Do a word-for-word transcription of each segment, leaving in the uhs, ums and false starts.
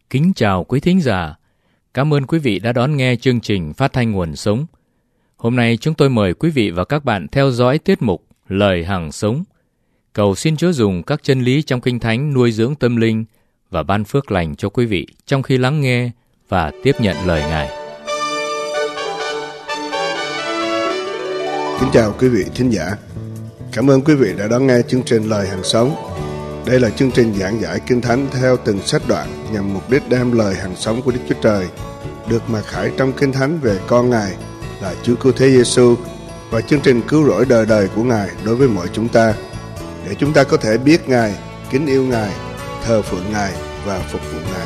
Kính chào quý thính giả. Cảm ơn quý vị đã đón nghe chương trình Phát thanh Nguồn Sống. Hôm nay chúng tôi mời quý vị và các bạn theo dõi tiết mục Lời Hằng Sống. Cầu xin Chúa dùng các chân lý trong Kinh Thánh nuôi dưỡng tâm linh và ban phước lành cho quý vị trong khi lắng nghe và tiếp nhận lời Ngài. Kính chào quý vị thính giả. Cảm ơn quý vị đã đón nghe chương trình Lời Hằng Sống. Đây là chương trình giảng giải Kinh Thánh theo từng sách đoạn nhằm mục đích đem lời hằng sống của Đức Chúa Trời được mặc khải trong Kinh Thánh về con Ngài là Chúa Cứu Thế Giêsu và chương trình cứu rỗi đời đời của Ngài đối với mọi chúng ta, để chúng ta có thể biết Ngài, kính yêu Ngài, thờ phượng Ngài và phục vụ Ngài.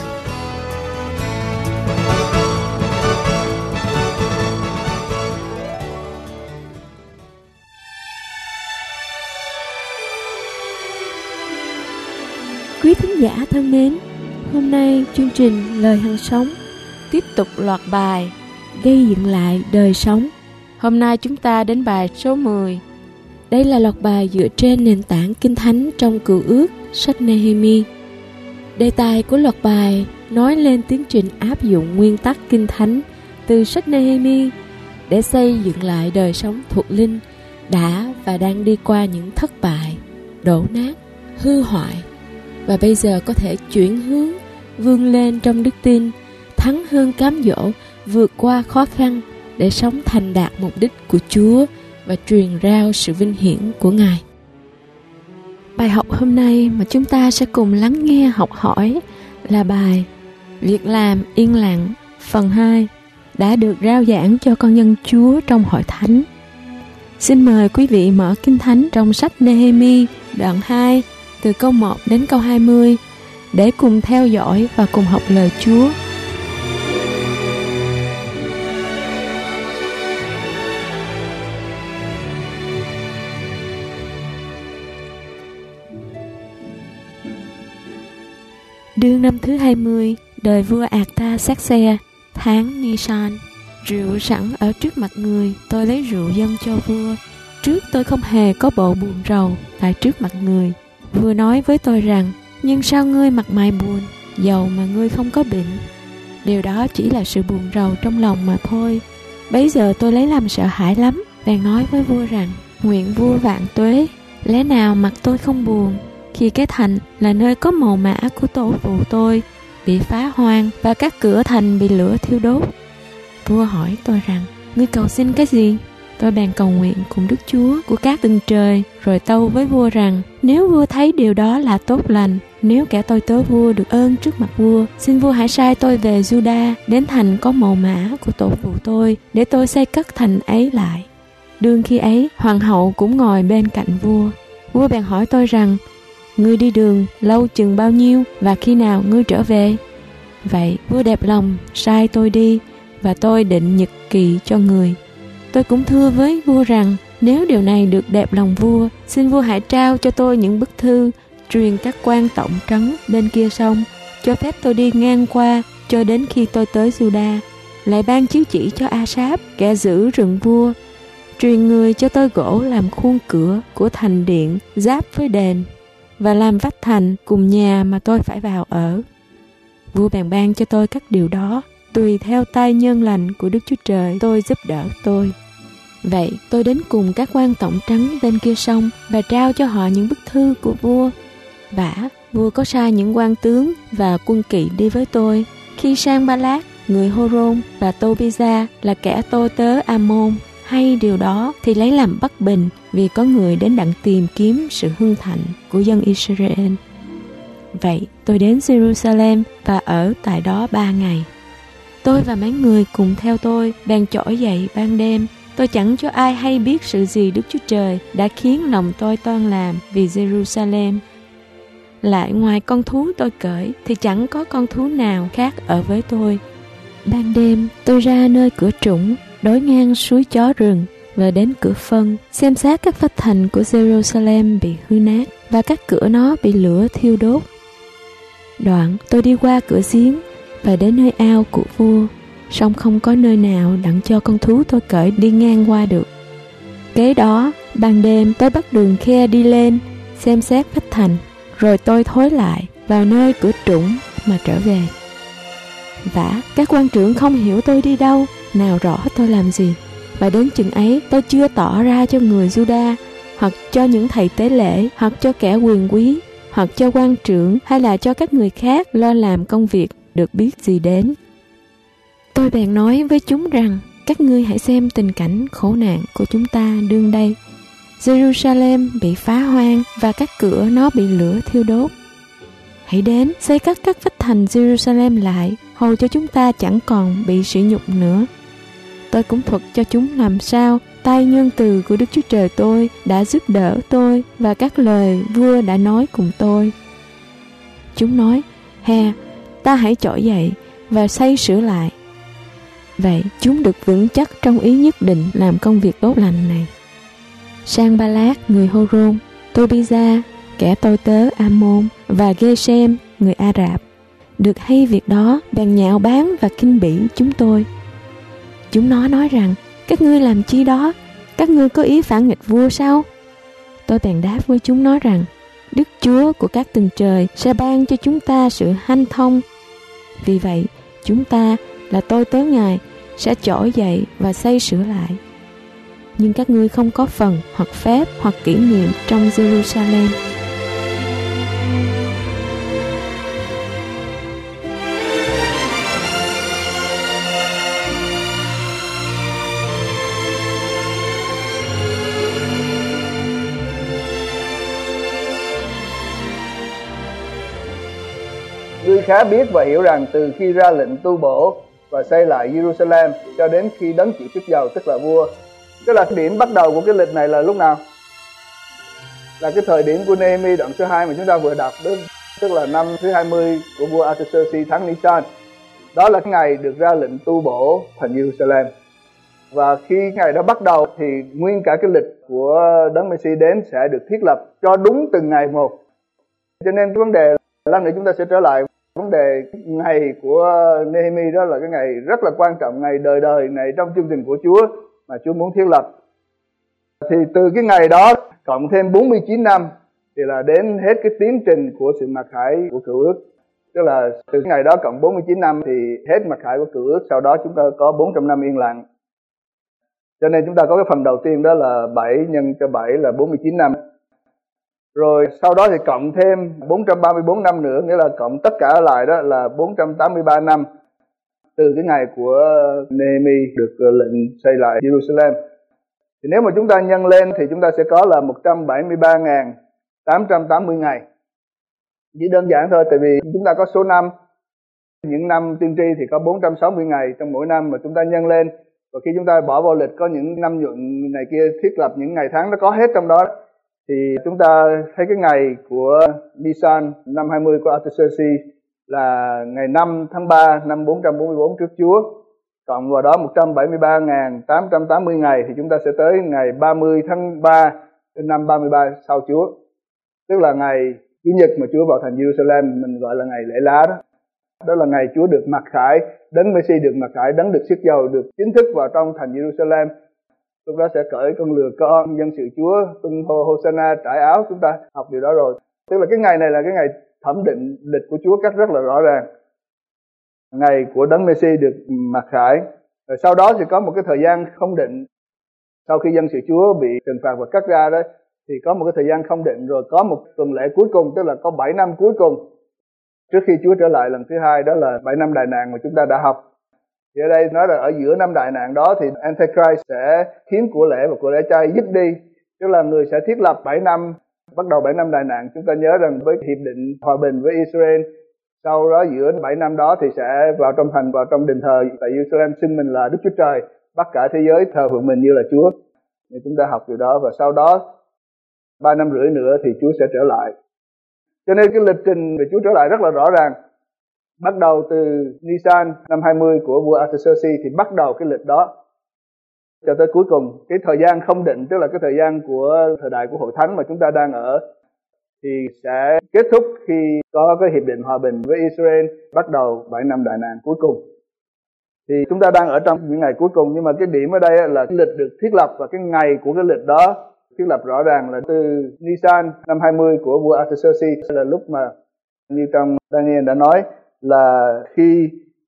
Quý thính giả thân mến, hôm nay chương trình Lời Hằng Sống tiếp tục loạt bài gây dựng lại đời sống. Hôm nay chúng ta đến bài số mười. Đây là loạt bài dựa trên nền tảng Kinh Thánh trong Cựu Ước, sách Nehemi. Đề tài của loạt bài nói lên tiến trình áp dụng nguyên tắc Kinh Thánh từ sách Nehemi để xây dựng lại đời sống thuộc linh đã và đang đi qua những thất bại, đổ nát, hư hoại, và bây giờ có thể chuyển hướng, vươn lên trong đức tin, thắng hơn cám dỗ, vượt qua khó khăn để sống thành đạt mục đích của Chúa và truyền rao sự vinh hiển của Ngài. Bài học hôm nay mà chúng ta sẽ cùng lắng nghe học hỏi là bài Việc làm yên lặng phần hai đã được rao giảng cho con dân Chúa trong hội thánh. Xin mời quý vị mở Kinh Thánh trong sách Nehemi đoạn hai từ câu một đến câu hai mươi để cùng theo dõi và cùng học lời Chúa. Đương năm thứ hai mươi, đời vua Artaxerxes, tháng Nisan, rượu sẵn ở trước mặt người, tôi lấy rượu dâng cho vua. Trước tôi không hề có bộ buồn rầu tại trước mặt người. Vua nói với tôi rằng, nhưng sao ngươi mặt mày buồn, dầu mà ngươi không có bệnh? Điều đó chỉ là sự buồn rầu trong lòng mà thôi. Bấy giờ tôi lấy làm sợ hãi lắm, bèn nói với vua rằng, nguyện vua vạn tuế, lẽ nào mặt tôi không buồn, khi cái thành là nơi có mồ mả của tổ phụ tôi bị phá hoang và các cửa thành bị lửa thiêu đốt. Vua hỏi tôi rằng, ngươi cầu xin cái gì? Tôi bèn cầu nguyện cùng Đức Chúa của các tầng trời, rồi tâu với vua rằng, nếu vua thấy điều đó là tốt lành, nếu kẻ tôi tớ vua được ơn trước mặt vua, xin vua hãy sai tôi về Juda, đến thành có mồ mả của tổ phụ tôi, để tôi xây cất thành ấy lại. Đương khi ấy, hoàng hậu cũng ngồi bên cạnh vua. Vua bèn hỏi tôi rằng, ngươi đi đường lâu chừng bao nhiêu và khi nào ngươi trở về? Vậy vua đẹp lòng sai tôi đi, và tôi định nhật kỳ cho người. Tôi cũng thưa với vua rằng, nếu điều này được đẹp lòng vua, xin vua hãy trao cho tôi những bức thư truyền các quan tổng trấn bên kia sông, cho phép tôi đi ngang qua cho đến khi tôi tới Juda. Lại ban chiếu chỉ cho Asap, kẻ giữ rừng vua, truyền người cho tôi gỗ làm khuôn cửa của thành điện giáp với đền, và làm vách thành cùng nhà mà tôi phải vào ở. Vua bèn ban cho tôi các điều đó, tùy theo tay nhân lành của Đức Chúa Trời tôi giúp đỡ tôi. Vậy tôi đến cùng các quan tổng trấn bên kia sông và trao cho họ những bức thư của vua. Vả, vua có sai những quan tướng và quân kỵ đi với tôi. Khi sang Ba Lát, người Hô-rôn và Tô-bi-gia là kẻ tôi tớ A-môn hay điều đó thì lấy làm bất bình, vì có người đến đặng tìm kiếm sự hưng thịnh của dân Israel. Vậy tôi đến Jerusalem và ở tại đó ba ngày. Tôi và mấy người cùng theo tôi bèn trỗi dậy ban đêm. Tôi chẳng cho ai hay biết sự gì Đức Chúa Trời đã khiến lòng tôi toan làm vì Jerusalem. Lại ngoài con thú tôi cởi thì chẳng có con thú nào khác ở với tôi. Ban đêm tôi ra nơi cửa trũng đối ngang suối chó rừng và đến cửa phân, xem xét các vách thành của Jerusalem bị hư nát và các cửa nó bị lửa thiêu đốt. Đoạn tôi đi qua cửa giếng và đến nơi ao của vua, song không có nơi nào đặng cho con thú tôi cởi đi ngang qua được. Kế đó, ban đêm tôi bắt đường khe đi lên, xem xét vách thành, rồi tôi thối lại vào nơi cửa trũng mà trở về. vả các quan trưởng không hiểu tôi đi đâu, nào rõ tôi làm gì. Và đến chừng ấy tôi chưa tỏ ra cho người Juda, hoặc cho những thầy tế lễ, hoặc cho kẻ quyền quý, hoặc cho quan trưởng, hay là cho các người khác lo làm công việc được biết gì đến. Tôi bèn nói với chúng rằng, các ngươi hãy xem tình cảnh khổ nạn của chúng ta đương đây. Jerusalem bị phá hoang và các cửa nó bị lửa thiêu đốt. Hãy đến xây cất các vách thành Jerusalem lại, hầu cho chúng ta chẳng còn bị sỉ nhục nữa. Tôi cũng thuật cho chúng làm sao tay nhân từ của Đức Chúa Trời tôi đã giúp đỡ tôi và các lời vua đã nói cùng tôi. Chúng nói, hè, ta hãy trỗi dậy và xây sửa lại. Vậy chúng được vững chắc trong ý nhất định làm công việc tốt lành này. Sanballat người Hô-rôn, Tô-bi-gia kẻ tôi tớ Am-môn và Gê-sem người Ả Rạp được hay việc đó bèn nhạo báng và khinh bỉ chúng tôi. Chúng nó nói rằng, các ngươi làm chi đó? Các ngươi có ý phản nghịch vua sao? Tôi bèn đáp với chúng nó rằng, Đức Chúa của các tầng trời sẽ ban cho chúng ta sự hanh thông. Vì vậy, chúng ta là tôi tớ Ngài sẽ trỗi dậy và xây sửa lại. Nhưng các ngươi không có phần hoặc phép hoặc kỷ niệm trong Jerusalem. Ngươi khá biết và hiểu rằng từ khi ra lệnh tu bổ và xây lại Jerusalem cho đến khi đấng chịu chức dầu tức là vua, tức là cái điểm bắt đầu của cái lịch này là lúc nào? Là cái thời điểm của Nehemi đoạn số hai mà chúng ta vừa đọc, đúng? Tức là năm thứ hai mươi của vua Artaxerxes tháng Nisan. Đó là cái ngày được ra lệnh tu bổ thành Jerusalem. Và khi ngày đó bắt đầu thì nguyên cả cái lịch của đấng Messi đến sẽ được thiết lập cho đúng từng ngày một. Cho nên cái vấn đề lát nữa chúng ta sẽ trở lại vấn đề ngày của Nehemi, đó là cái ngày rất là quan trọng, ngày đời đời này trong chương trình của Chúa mà Chúa muốn thiết lập. Thì từ cái ngày đó cộng thêm bốn mươi chín năm thì là đến hết cái tiến trình của sự mặc khải của cựu ước. Tức là từ cái ngày đó cộng bốn mươi chín năm thì hết mặc khải của cựu ước, sau đó chúng ta có bốn trăm năm yên lặng. Cho nên chúng ta có cái phần đầu tiên đó là bảy nhân cho bảy là bốn mươi chín năm. Rồi sau đó thì cộng thêm bốn trăm ba mươi tư năm nữa, nghĩa là cộng tất cả lại đó là bốn trăm tám mươi ba năm từ cái ngày của Nehemi được lệnh xây lại Jerusalem. Thì nếu mà chúng ta nhân lên thì chúng ta sẽ có là một trăm bảy mươi ba nghìn tám trăm tám mươi ngày. Chỉ đơn giản thôi, tại vì chúng ta có số năm, những năm tiên tri thì có bốn trăm sáu mươi ngày trong mỗi năm mà chúng ta nhân lên. Và khi chúng ta bỏ vào lịch có những năm nhuận này kia thiết lập những ngày tháng nó có hết trong đó, thì chúng ta thấy cái ngày của Nisan năm hai mươi của Artaxerxes là ngày năm tháng ba năm bốn trăm bốn mươi tư trước Chúa, cộng vào đó một trăm bảy mươi ba nghìn tám trăm tám mươi ngày thì chúng ta sẽ tới ngày ba mươi tháng ba năm ba mươi ba sau Chúa. Tức là ngày Chủ nhật mà Chúa vào thành Jerusalem, mình gọi là ngày lễ lá đó. Đó là ngày Chúa được mặc khải, đấng Messi được mặc khải, đấng được xiết dầu được chính thức vào trong thành Jerusalem. Lúc đó sẽ cởi con lừa con, dân sự Chúa, tung hô Hosanna, trải áo, chúng ta học điều đó rồi. Tức là cái ngày này là cái ngày thẩm định lịch của Chúa cách rất là rõ ràng. Ngày của đấng Messi được mặc khải. Rồi sau đó thì có một cái thời gian không định. Sau khi dân sự Chúa bị trừng phạt và cắt ra đó, thì có một cái thời gian không định, rồi có một tuần lễ cuối cùng, tức là có bảy năm cuối cùng trước khi Chúa trở lại lần thứ hai, đó là bảy năm đại nạn mà chúng ta đã học. Thì ở đây nói là ở giữa năm đại nạn đó thì Antichrist sẽ khiến của lễ và của lễ chay dứt đi, tức là người sẽ thiết lập bảy năm, bắt đầu bảy năm đại nạn. Chúng ta nhớ rằng với hiệp định hòa bình với Israel, sau đó giữa bảy năm đó thì sẽ vào trong thành, vào trong đền thờ tại Jerusalem xưng mình là Đức Chúa Trời, bắt cả thế giới thờ phượng mình như là Chúa. Thì chúng ta học điều đó, và sau đó ba năm rưỡi nữa thì Chúa sẽ trở lại. Cho nên cái lịch trình về Chúa trở lại rất là rõ ràng. Bắt đầu từ Nisan năm hai mươi của vua Artaxerxes thì bắt đầu cái lịch đó cho tới cuối cùng. Cái thời gian không định, tức là cái thời gian của thời đại của hội thánh mà chúng ta đang ở, thì sẽ kết thúc khi có cái hiệp định hòa bình với Israel, bắt đầu bảy năm đại nạn cuối cùng. Thì chúng ta đang ở trong những ngày cuối cùng, nhưng mà cái điểm ở đây là cái lịch được thiết lập, và cái ngày của cái lịch đó thiết lập rõ ràng là từ Nisan năm hai mươi của vua Artaxerxes, là lúc mà như trong Daniel đã nói là khi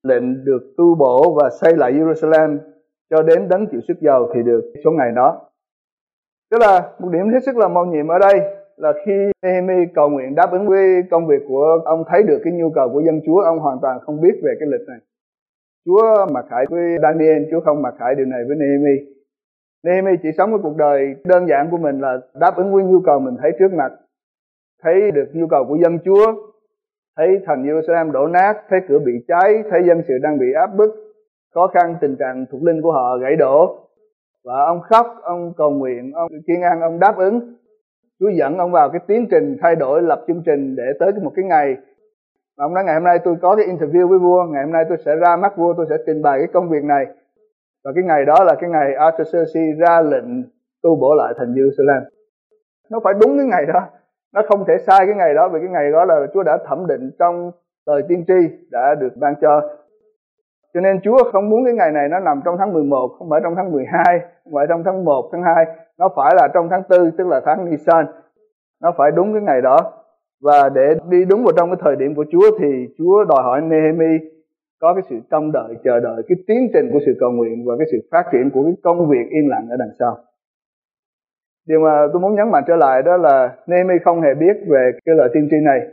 lệnh được tu bổ và xây lại Jerusalem cho đến đấng chịu sức giàu thì được số ngày đó. Tức là một điểm hết sức là mầu nhiệm ở đây là khi Nehemi cầu nguyện đáp ứng với công việc của ông, thấy được cái nhu cầu của dân Chúa, ông hoàn toàn không biết về cái lịch này. Chúa mặc khải với Daniel, Chúa không mặc khải điều này với Nehemi. Nehemi chỉ sống cái cuộc đời đơn giản của mình là đáp ứng với nhu cầu mình thấy trước mặt, thấy được nhu cầu của dân Chúa, thấy thành Jerusalem đổ nát, thấy cửa bị cháy, thấy dân sự đang bị áp bức, khó khăn tình trạng thuộc linh của họ gãy đổ. Và ông khóc, ông cầu nguyện, ông kiên an, ông đáp ứng. Chúa dẫn ông vào cái tiến trình thay đổi, lập chương trình để tới một cái ngày. Và ông nói ngày hôm nay tôi có cái interview với vua, ngày hôm nay tôi sẽ ra mắt vua, tôi sẽ trình bày cái công việc này. Và cái ngày đó là cái ngày Artaxerxes ra lệnh tu bổ lại thành Jerusalem. Nó phải đúng cái ngày đó, nó không thể sai cái ngày đó, vì cái ngày đó là Chúa đã thẩm định trong lời tiên tri đã được ban cho. Cho nên Chúa không muốn cái ngày này nó nằm trong tháng mười một, không phải trong tháng mười hai, không phải trong tháng một, tháng hai, nó phải là trong tháng tư, tức là tháng Nisan. Nó phải đúng cái ngày đó. Và để đi đúng vào trong cái thời điểm của Chúa thì Chúa đòi hỏi Nehemi có cái sự trông đợi, chờ đợi cái tiến trình của sự cầu nguyện và cái sự phát triển của cái công việc yên lặng ở đằng sau. Điều mà tôi muốn nhấn mạnh trở lại đó là Nehemi không hề biết về cái lời tiên tri này.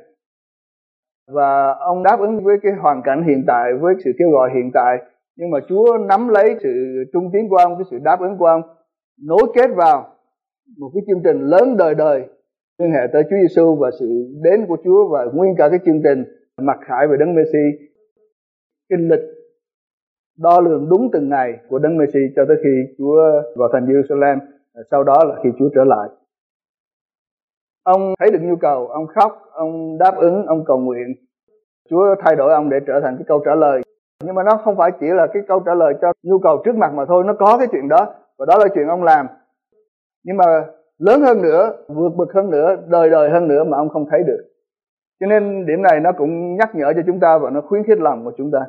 Và ông đáp ứng với cái hoàn cảnh hiện tại, với sự kêu gọi hiện tại. Nhưng mà Chúa nắm lấy sự trung tín của ông, cái sự đáp ứng của ông, nối kết vào một cái chương trình lớn đời đời liên hệ tới Chúa Giêsu và sự đến của Chúa, và nguyên cả cái chương trình mặc khải về đấng Messi. Cái lịch đo lường đúng từng ngày của đấng Messi cho tới khi Chúa vào thành Jerusalem, sau đó là khi Chúa trở lại. Ông thấy được nhu cầu, ông khóc, ông đáp ứng, ông cầu nguyện. Chúa thay đổi ông để trở thành cái câu trả lời. Nhưng mà nó không phải chỉ là cái câu trả lời cho nhu cầu trước mặt mà thôi, nó có cái chuyện đó, và đó là chuyện ông làm. Nhưng mà lớn hơn nữa, vượt bậc hơn nữa, đời đời hơn nữa mà ông không thấy được. Cho nên điểm này nó cũng nhắc nhở cho chúng ta và nó khuyến khích lòng của chúng ta.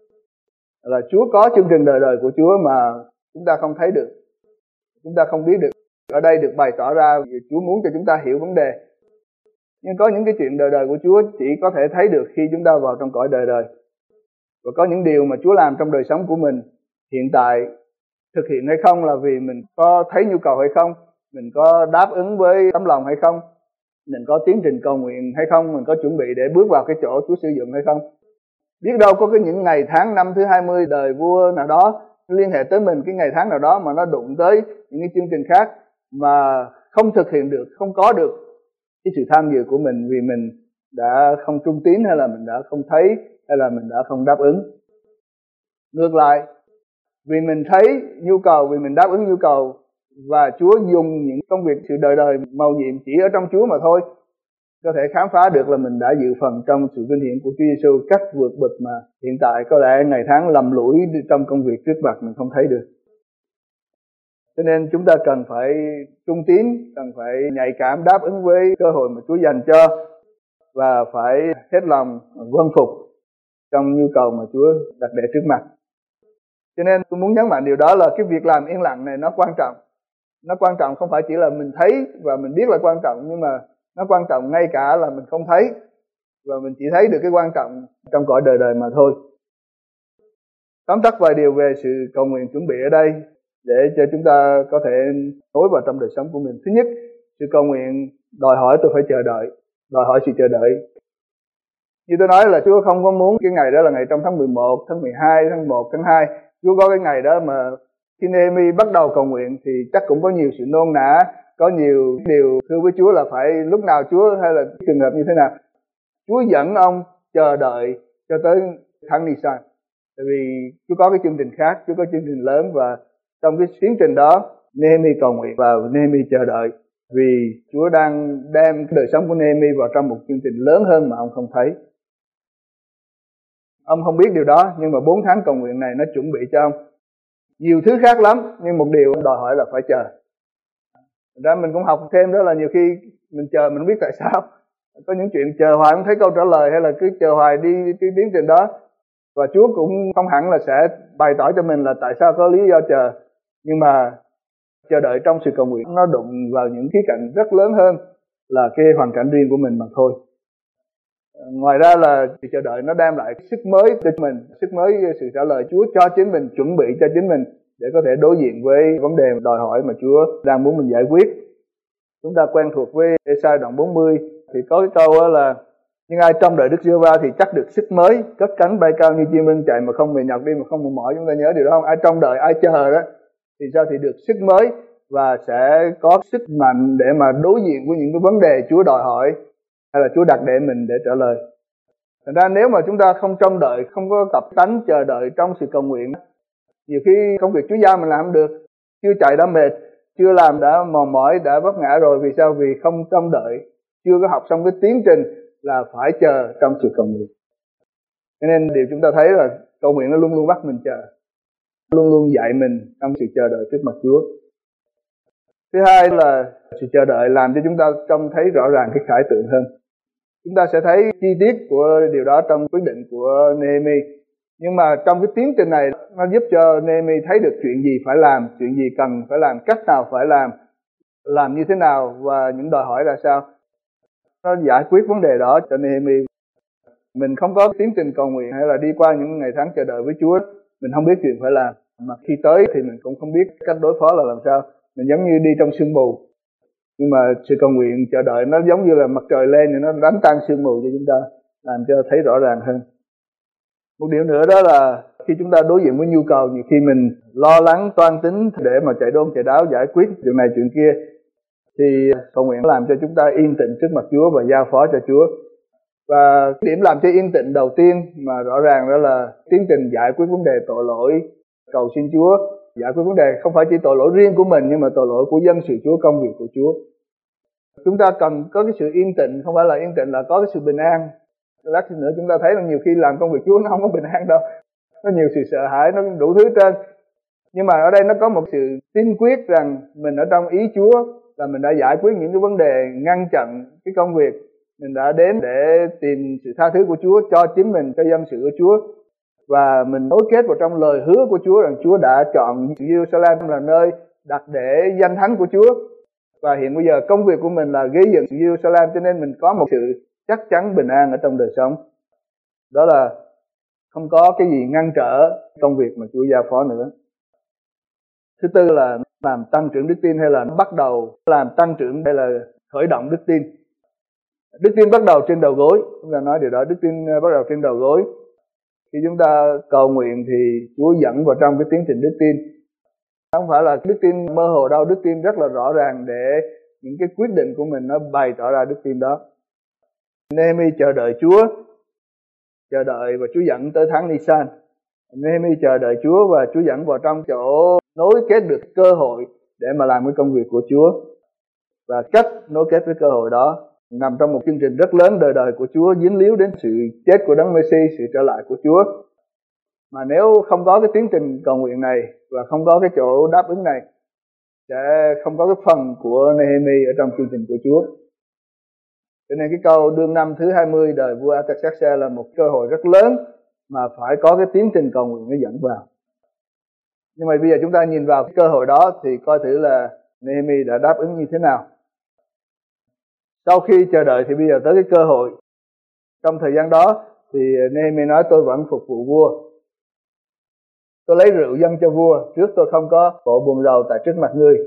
Là Chúa có chương trình đời đời của Chúa mà chúng ta không thấy được, chúng ta không biết được. Ở đây được bày tỏ ra vì Chúa muốn cho chúng ta hiểu vấn đề. Nhưng có những cái chuyện đời đời của Chúa chỉ có thể thấy được khi chúng ta vào trong cõi đời đời. Và có những điều mà Chúa làm trong đời sống của mình hiện tại thực hiện hay không là vì mình có thấy nhu cầu hay không, mình có đáp ứng với tấm lòng hay không, mình có tiến trình cầu nguyện hay không, mình có chuẩn bị để bước vào cái chỗ Chúa sử dụng hay không. Biết đâu có cái những ngày tháng năm thứ hai mươi đời vua nào đó liên hệ tới mình, cái ngày tháng nào đó mà nó đụng tới những cái chương trình khác mà không thực hiện được, không có được cái sự tham dự của mình vì mình đã không trung tín, hay là mình đã không thấy, hay là mình đã không đáp ứng. Ngược lại, vì mình thấy nhu cầu, vì mình đáp ứng nhu cầu, và Chúa dùng những công việc sự đời đời mầu nhiệm chỉ ở trong Chúa mà thôi, có thể khám phá được là mình đã dự phần trong sự vinh hiển của Chúa Giêsu cách vượt bậc mà hiện tại có lẽ ngày tháng lầm lũi trong công việc trước mặt mình không thấy được. Cho nên chúng ta cần phải trung tín, cần phải nhạy cảm đáp ứng với cơ hội mà Chúa dành cho, và phải hết lòng vâng phục trong nhu cầu mà Chúa đặt để trước mặt. Cho nên tôi muốn nhấn mạnh điều đó là cái việc làm yên lặng này nó quan trọng. Nó quan trọng không phải chỉ là mình thấy và mình biết là quan trọng, nhưng mà nó quan trọng ngay cả là mình không thấy, và mình chỉ thấy được cái quan trọng trong cõi đời đời mà thôi. Tóm tắt vài điều về sự cầu nguyện chuẩn bị ở đây để cho chúng ta có thể nối vào trong đời sống của mình. Thứ nhất, sự cầu nguyện đòi hỏi tôi phải chờ đợi, đòi hỏi sự chờ đợi. Như tôi nói là Chúa không có muốn cái ngày đó là ngày trong tháng mười một, tháng mười hai, tháng một, tháng hai. Chúa có cái ngày đó mà khi Nehemi bắt đầu cầu nguyện thì chắc cũng có nhiều sự nôn nã, có nhiều điều thưa với Chúa là phải lúc nào Chúa, hay là trường hợp như thế nào. Chúa dẫn ông chờ đợi cho tới tháng Nisan. Tại vì Chúa có cái chương trình khác, Chúa có chương trình lớn, và trong cái tiến trình đó Nehemi cầu nguyện và Nehemi chờ đợi. Vì Chúa đang đem cái đời sống của Nehemi vào trong một chương trình lớn hơn mà ông không thấy. Ông không biết điều đó, nhưng mà bốn tháng cầu nguyện này nó chuẩn bị cho ông nhiều thứ khác lắm, nhưng một điều đòi hỏi là phải chờ. Thật ra mình cũng học thêm đó là nhiều khi mình chờ mình không biết tại sao. Có những chuyện chờ hoài không thấy câu trả lời, hay là cứ chờ hoài đi cái tiến trình đó. Và Chúa cũng không hẳn là sẽ bày tỏ cho mình là tại sao có lý do chờ. Nhưng mà chờ đợi trong sự cầu nguyện nó đụng vào những khía cạnh rất lớn hơn là cái hoàn cảnh riêng của mình mà thôi. Ngoài ra là sự chờ đợi nó đem lại sức mới cho mình, sức mới sự trả lời Chúa cho chính mình, chuẩn bị cho chính mình để có thể đối diện với vấn đề đòi hỏi mà Chúa đang muốn mình giải quyết. Chúng ta quen thuộc với Ê-sai đoạn bốn mươi thì có cái câu đó là: nhưng ai trông đợi Đức Giê-hô-va thì chắc được sức mới, cất cánh bay cao như chim ưng, chạy mà không mệt nhọc, đi mà không mệt mỏi. Chúng ta nhớ điều đó không? Ai trông đợi, ai chờ đó thì sao? Thì được sức mới và sẽ có sức mạnh để mà đối diện với những cái vấn đề Chúa đòi hỏi hay là Chúa đặt để mình để trả lời. Thành ra nếu mà chúng ta không trông đợi, không có tập tánh chờ đợi trong sự cầu nguyện, nhiều khi công việc Chúa giao mình làm không được, chưa chạy đã mệt, chưa làm đã mòn mỏi, đã vấp ngã rồi. Vì sao? Vì không trông đợi, chưa có học xong cái tiến trình là phải chờ trong sự cầu nguyện. Cho nên điều chúng ta thấy là cầu nguyện nó luôn luôn bắt mình chờ, luôn luôn dạy mình trong sự chờ đợi trước mặt Chúa. Thứ hai là sự chờ đợi làm cho chúng ta trông thấy rõ ràng cái khải tượng hơn. Chúng ta sẽ thấy chi tiết của điều đó trong quyết định của Nehemi. Nhưng mà trong cái tiến trình này nó giúp cho Nehemi thấy được chuyện gì phải làm, chuyện gì cần phải làm, cách nào phải làm, làm như thế nào và những đòi hỏi là sao. Nó giải quyết vấn đề đó cho Nehemi. Mình không có tiến trình cầu nguyện hay là đi qua những ngày tháng chờ đợi với Chúa, mình không biết chuyện phải làm. Mà khi tới thì mình cũng không biết cách đối phó là làm sao. Mình giống như đi trong sương mù. Nhưng mà sự cầu nguyện chờ đợi nó giống như là mặt trời lên thì nó đánh tan sương mù cho chúng ta, làm cho thấy rõ ràng hơn. Một điều nữa đó là khi chúng ta đối diện với nhu cầu, nhiều khi mình lo lắng toan tính để mà chạy đôn chạy đáo giải quyết chuyện này chuyện kia, thì cầu nguyện làm cho chúng ta yên tĩnh trước mặt Chúa và giao phó cho Chúa. Và điểm làm cho yên tĩnh đầu tiên mà rõ ràng đó là tiến trình giải quyết vấn đề tội lỗi, cầu xin Chúa giải quyết vấn đề không phải chỉ tội lỗi riêng của mình nhưng mà tội lỗi của dân sự Chúa, công việc của Chúa. Chúng ta cần có cái sự yên tĩnh, không phải là yên tĩnh là có cái sự bình an. Lát nữa chúng ta thấy là nhiều khi làm công việc Chúa nó không có bình an đâu, có nhiều sự sợ hãi, nó đủ thứ trên. Nhưng mà ở đây nó có một sự tin quyết rằng mình ở trong ý Chúa, là mình đã giải quyết những cái vấn đề ngăn chặn cái công việc, mình đã đến để tìm sự tha thứ của Chúa cho chính mình, cho dân sự của Chúa, và mình nối kết vào trong lời hứa của Chúa rằng Chúa đã chọn Jerusalem là nơi đặt để danh thánh của Chúa. Và hiện bây giờ công việc của mình là gây dựng Jerusalem, cho nên mình có một sự chắc chắn bình an ở trong đời sống. Đó là không có cái gì ngăn trở công việc mà Chúa giao phó nữa. Thứ tư là làm tăng trưởng đức tin, hay là bắt đầu làm tăng trưởng hay là khởi động đức tin. Đức tin bắt đầu trên đầu gối, chúng ta nói điều đó, đức tin bắt đầu trên đầu gối. Khi chúng ta cầu nguyện thì Chúa dẫn vào trong cái tiến trình đức tin. Không phải là đức tin mơ hồ đâu, đức tin rất là rõ ràng để những cái quyết định của mình nó bày tỏ ra đức tin đó. Nehemi chờ đợi Chúa, chờ đợi và Chúa dẫn tới tháng Nisan. Nehemi chờ đợi Chúa và Chúa dẫn vào trong chỗ nối kết được cơ hội để mà làm cái công việc của Chúa. Và cách nối kết với cơ hội đó nằm trong một chương trình rất lớn đời đời của Chúa, dính líu đến sự chết của Đấng Messi, sự trở lại của Chúa. Mà nếu không có cái tiến trình cầu nguyện này và không có cái chỗ đáp ứng này, sẽ không có cái phần của Nehemi ở trong chương trình của Chúa. Cho nên cái câu đương năm thứ hai mươi đời vua Artaxerxes là một cơ hội rất lớn mà phải có cái tiến trình cầu nguyện nó dẫn vào. Nhưng mà bây giờ chúng ta nhìn vào cái cơ hội đó thì coi thử là Nehemi đã đáp ứng như thế nào. Sau khi chờ đợi thì bây giờ tới cái cơ hội. Trong thời gian đó thì Nehemi nói: tôi vẫn phục vụ vua, tôi lấy rượu dâng cho vua, trước tôi không có bộ buồn rầu tại trước mặt ngươi.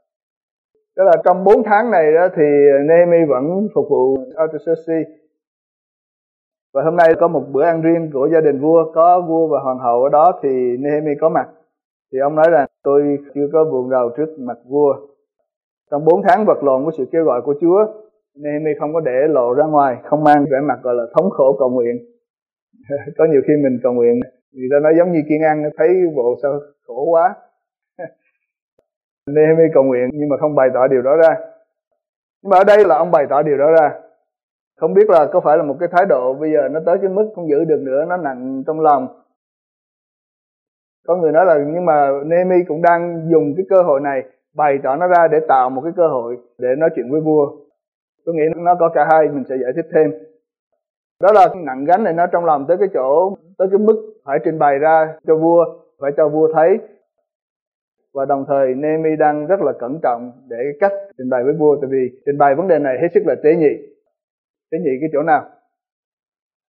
Đó là trong bốn tháng này đó thì Nehemi vẫn phục vụ Artaxerxes. Và hôm nay có một bữa ăn riêng của gia đình vua, có vua và hoàng hậu ở đó thì Nehemi có mặt. Thì ông nói rằng tôi chưa có buồn rầu trước mặt vua. Trong bốn tháng vật lộn với sự kêu gọi của Chúa, Nehemi không có để lộ ra ngoài, không mang vẻ mặt gọi là thống khổ cầu nguyện. Có nhiều khi mình cầu nguyện, người ta nói giống như Kiên Ăn, thấy bộ sao khổ quá. Nehemi cầu nguyện nhưng mà không bày tỏ điều đó ra. Nhưng mà ở đây là ông bày tỏ điều đó ra. Không biết là có phải là một cái thái độ bây giờ nó tới cái mức không giữ được nữa, nó nặng trong lòng. Có người nói là nhưng mà Nehemi cũng đang dùng cái cơ hội này bày tỏ nó ra để tạo một cái cơ hội để nói chuyện với vua. Tôi nghĩ nó có cả hai, mình sẽ giải thích thêm. Đó là nặng gánh này nó trong lòng tới cái chỗ, tới cái mức phải trình bày ra cho vua, phải cho vua thấy. Và đồng thời Nehemi đang rất là cẩn trọng để cách trình bày với vua, tại vì trình bày vấn đề này hết sức là tế nhị. Tế nhị cái chỗ nào?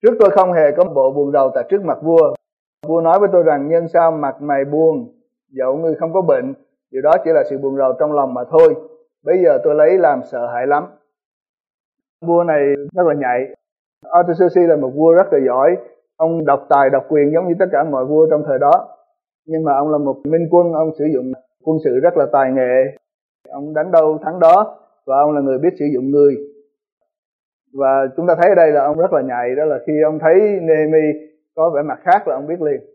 Trước tôi không hề có bộ buồn rầu tại trước mặt vua. Vua nói với tôi rằng nhân sao mặt mày buồn, dẫu ngươi không có bệnh, điều đó chỉ là sự buồn rầu trong lòng mà thôi. Bây giờ tôi lấy làm sợ hãi lắm. Vua này rất là nhạy. Artaxerxes là một vua rất là giỏi. Ông độc tài độc quyền giống như tất cả mọi vua trong thời đó. Nhưng mà ông là một minh quân, ông sử dụng quân sự rất là tài nghệ. Ông đánh đâu thắng đó, và ông là người biết sử dụng người. Và chúng ta thấy ở đây là ông rất là nhạy, đó là khi ông thấy Nehemi có vẻ mặt khác là ông biết liền.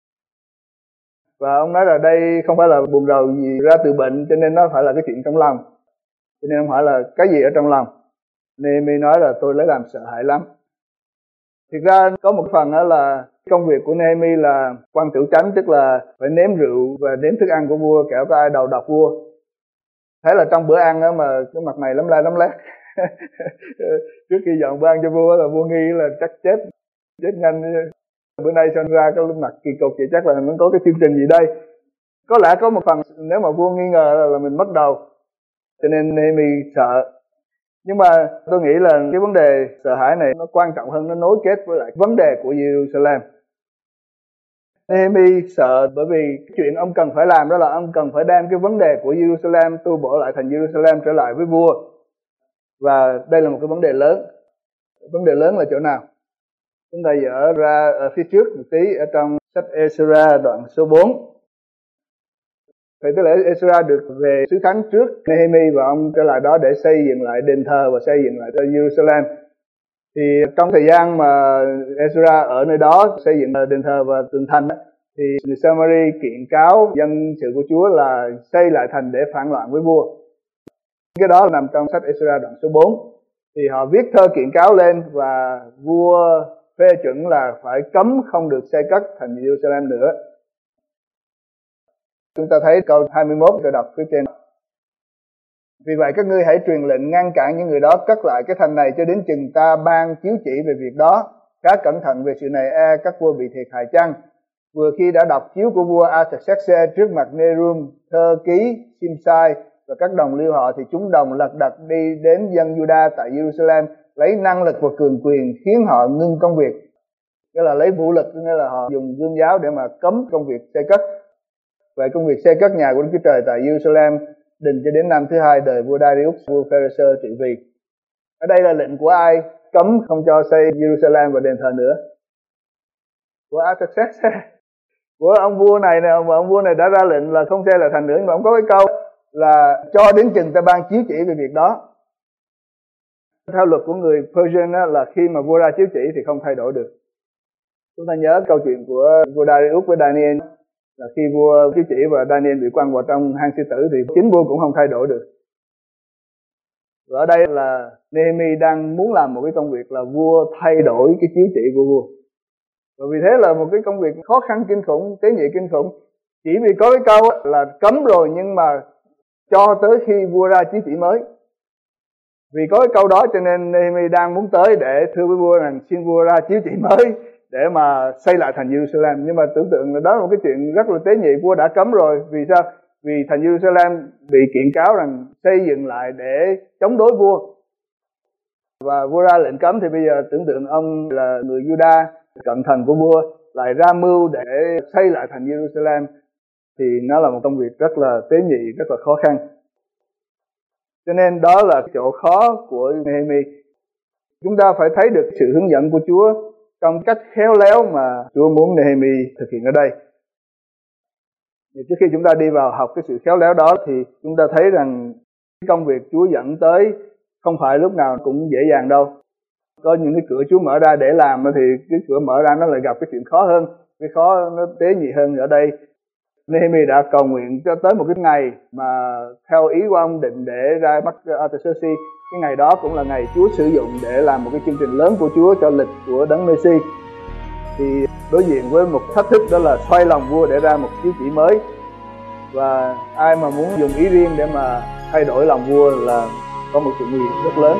Và ông nói là đây không phải là buồn rầu gì ra từ bệnh, cho nên nó phải là cái chuyện trong lòng. Cho nên ông hỏi là cái gì ở trong lòng. Nehemi nói là tôi lấy làm sợ hãi lắm. Thực ra có một phần đó là công việc của Nehemi là quan tiểu chánh, tức là phải nếm rượu và nếm thức ăn của vua, kẻo có ai đầu độc vua. Thế là trong bữa ăn đó mà cái mặt mày lấm la lấm lét. Trước khi dọn bữa ăn cho vua là vua nghi là chắc chết, chết nhanh. Bữa nay sao ra cái mặt kỳ cục vậy, chắc là nó có cái chương trình gì đây. Có lẽ có một phần nếu mà vua nghi ngờ là, là mình mất đầu, cho nên Nehemi sợ. Nhưng mà tôi nghĩ là cái vấn đề sợ hãi này nó quan trọng hơn, nó nối kết với lại vấn đề của Jerusalem. Nehemi sợ bởi vì cái chuyện ông cần phải làm đó là ông cần phải đem cái vấn đề của Jerusalem tu bổ lại thành Jerusalem trở lại với vua. Và đây là một cái vấn đề lớn. Vấn đề lớn là chỗ nào? Chúng ta dở ra ở phía trước một tí ở trong sách Ezra đoạn số bốn. Vậy tức là Ezra được về xứ Thánh trước Nehemi và ông trở lại đó để xây dựng lại đền thờ và xây dựng lại cho Jerusalem. Thì trong thời gian mà Ezra ở nơi đó xây dựng đền thờ và tường thành thì người Samari kiện cáo dân sự của Chúa là xây lại thành để phản loạn với vua. Cái đó nằm trong sách Ezra đoạn số bốn. Thì họ viết thơ kiện cáo lên và vua phê chuẩn là phải cấm không được xây cất thành Jerusalem nữa. Chúng ta thấy câu hai mươi mốt, tôi đọc phía trên. Vì vậy các ngươi hãy truyền lệnh ngăn cản những người đó cất lại cái thành này cho đến chừng ta ban chiếu chỉ về việc đó. Khá cẩn thận về sự này, e các vua bị thiệt hại chăng. Vừa khi đã đọc chiếu của vua Artaxerxes trước mặt Nerum, thơ ký, Simsai và các đồng liêu họ, thì chúng đồng lật đật đi đến dân Juda tại Jerusalem, lấy năng lực và cường quyền khiến họ ngưng công việc. Nghĩa là lấy vũ lực, nghĩa là họ dùng gươm giáo để mà cấm công việc xây cất. Vậy công việc xây cất nhà của Đức Chúa Trời tại Jerusalem định cho đến năm thứ hai đời vua Darius, vua Pharisee trị vì. Ở đây là lệnh của ai cấm không cho xây Jerusalem và đền thờ nữa? Của Artaxerxes. Của ông vua này nè, mà ông vua này đã ra lệnh là không xây lại thành nữa, nhưng mà ông có cái câu là cho đến chừng ta ban chiếu chỉ về việc đó. Theo luật của người Persian á, là khi mà vua ra chiếu chỉ thì không thay đổi được. Chúng ta nhớ câu chuyện của vua Darius với Daniel, là khi vua chiếu chỉ và Daniel bị quăng vào trong hang sư tử thì chính vua cũng không thay đổi được. Và ở đây là Nehemi đang muốn làm một cái công việc là vua thay đổi cái chiếu chỉ của vua. Và vì thế là một cái công việc khó khăn kinh khủng, tế nhị kinh khủng. Chỉ vì có cái câu là cấm rồi, nhưng mà cho tới khi vua ra chiếu chỉ mới. Vì có cái câu đó cho nên Nehemi đang muốn tới để thưa với vua rằng xin vua ra chiếu chỉ mới để mà xây lại thành Jerusalem. Nhưng mà tưởng tượng là đó là một cái chuyện rất là tế nhị, vua đã cấm rồi. Vì sao? Vì thành Jerusalem bị kiện cáo rằng xây dựng lại để chống đối vua. Và vua ra lệnh cấm thì bây giờ tưởng tượng ông là người Juda, cận thần của vua, lại ra mưu để xây lại thành Jerusalem. Thì nó là một công việc rất là tế nhị, rất là khó khăn. Cho nên đó là chỗ khó của Nehemi. Chúng ta phải thấy được sự hướng dẫn của Chúa trong cách khéo léo mà Chúa muốn Nehemi thực hiện ở đây. Thì trước khi chúng ta đi vào học cái sự khéo léo đó thì chúng ta thấy rằng công việc Chúa dẫn tới không phải lúc nào cũng dễ dàng đâu. Có những cái cửa Chúa mở ra để làm thì cái cửa mở ra nó lại gặp cái chuyện khó hơn. Cái khó nó tế nhị hơn ở đây. Nehemi đã cầu nguyện cho tới một cái ngày mà theo ý của ông định để ra mắt Artaxerxes. Cái ngày đó cũng là ngày Chúa sử dụng để làm một cái chương trình lớn của Chúa cho lịch của Đấng Messi. Thì đối diện với một thách thức đó là xoay lòng vua để ra một chiếu chỉ mới. Và ai mà muốn dùng ý riêng để mà thay đổi lòng vua là có một sự nguy hiểm rất lớn.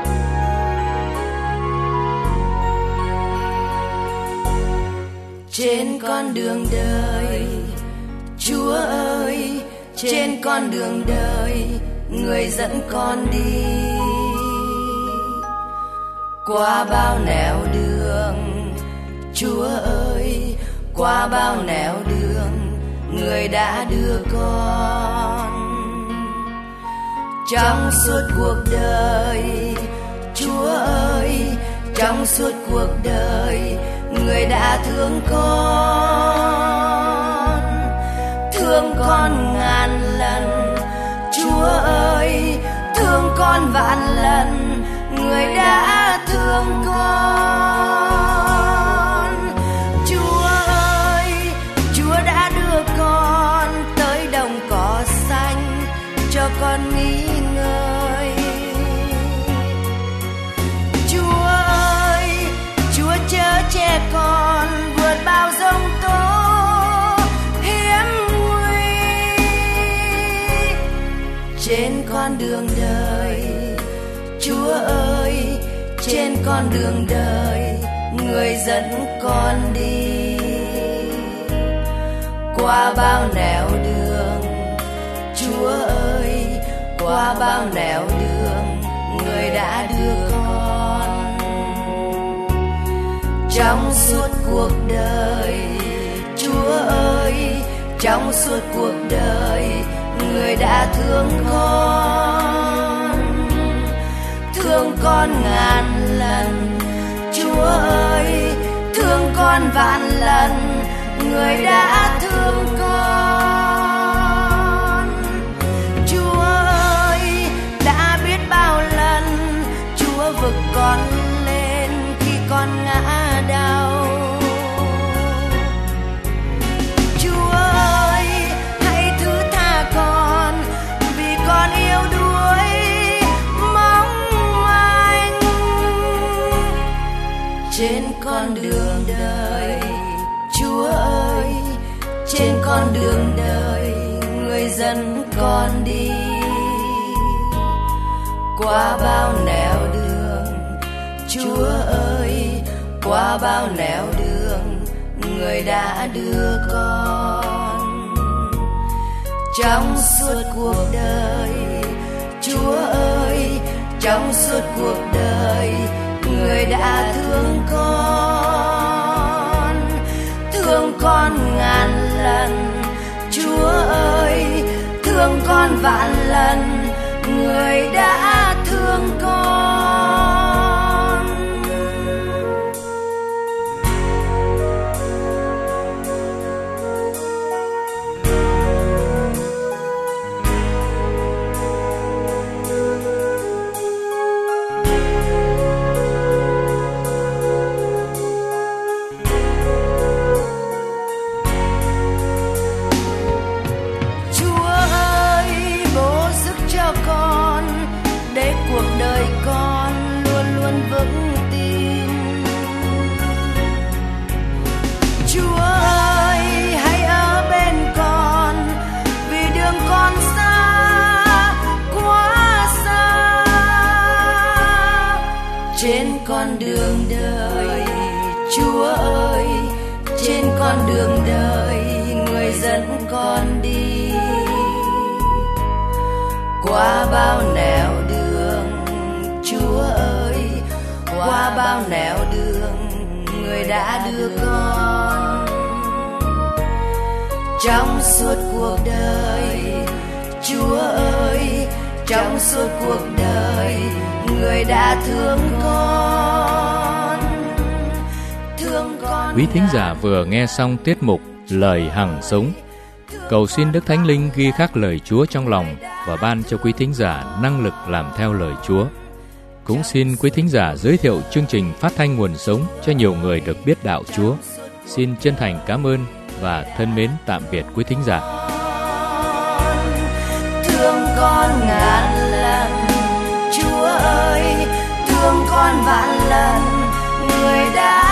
Trên con đường đời, Chúa ơi, trên con đường đời, người dẫn con đi. qua bao nẻo đường. Chúa ơi, qua bao nẻo đường, người đã đưa con. Trong suốt cuộc đời, Chúa ơi, trong suốt cuộc đời, người đã thương con, thương con ngàn lần. Chúa ơi, thương con vạn lần, người đã thương con. Chúa ơi, Chúa đã đưa con tới đồng cỏ xanh cho con nghỉ ngơi. Chúa ơi, Chúa chở che con vượt bao giông tố hiểm nguy. Trên con đường đời, Chúa ơi, trên con đường đời, người dẫn con đi. Qua bao nẻo đường, Chúa ơi, qua bao nẻo đường, người đã đưa con. Trong suốt cuộc đời, Chúa ơi, trong suốt cuộc đời, người đã thương con, thương con ngàn lần. Chúa ơi, thương con vạn lần, người đã thương con. Chúa ơi, đã biết bao lần Chúa vực con lên khi con ngã đau. Chúa ơi, hãy thứ tha con vì con yêu đuối mong manh. Trên con đường đời, Chúa ơi, trên con đường đời, người dẫn con đi. Qua bao nẻo đường, Chúa ơi, qua bao nẻo đường, người đã đưa con. Trong suốt cuộc đời, Chúa ơi, trong suốt cuộc đời, người đã thương con, thương con ngàn lần. Chúa ơi, thương con vạn lần, người đã thương con. Trên con đường đời, Chúa ơi, trên con đường đời, người dẫn con đi. Qua bao nẻo đường, Chúa ơi, qua bao nẻo đường, người đã đưa con. Trong suốt cuộc đời, Chúa ơi, trong suốt cuộc đời, người đã thương con, thương con. Quý thính giả vừa nghe xong tiết mục Lời Hằng Sống. Cầu xin Đức Thánh Linh ghi khắc lời Chúa trong lòng và ban cho quý thính giả năng lực làm theo lời Chúa. Cũng xin quý thính giả giới thiệu chương trình phát thanh Nguồn Sống cho nhiều người được biết đạo Chúa. Xin chân thành cảm ơn và thân mến tạm biệt quý thính giả. Thương con ngàn lần, Chúa ơi, thương con vạn lần, người đã